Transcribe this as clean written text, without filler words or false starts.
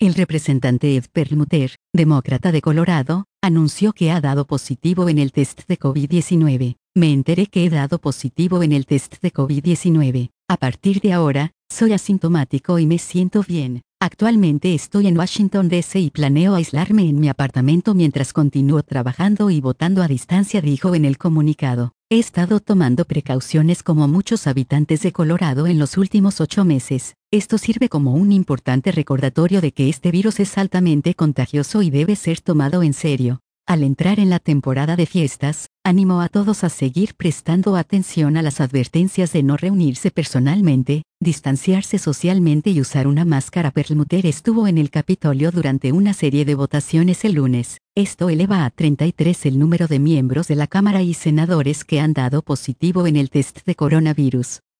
El representante Ed Perlmutter, demócrata de Colorado, anunció que ha dado positivo en el test de COVID-19. Me enteré que he dado positivo en el test de COVID-19. A partir de ahora, soy asintomático y me siento bien. Actualmente estoy en Washington D.C. y planeo aislarme en mi apartamento mientras continúo trabajando y votando a distancia, dijo en el comunicado. He estado tomando precauciones como muchos habitantes de Colorado en los últimos 8 meses. Esto sirve como un importante recordatorio de que este virus es altamente contagioso y debe ser tomado en serio. Al entrar en la temporada de fiestas, animó a todos a seguir prestando atención a las advertencias de no reunirse personalmente, distanciarse socialmente y usar una máscara. Perlmutter estuvo en el Capitolio durante una serie de votaciones el lunes. Esto eleva a 33 el número de miembros de la Cámara y senadores que han dado positivo en el test de coronavirus.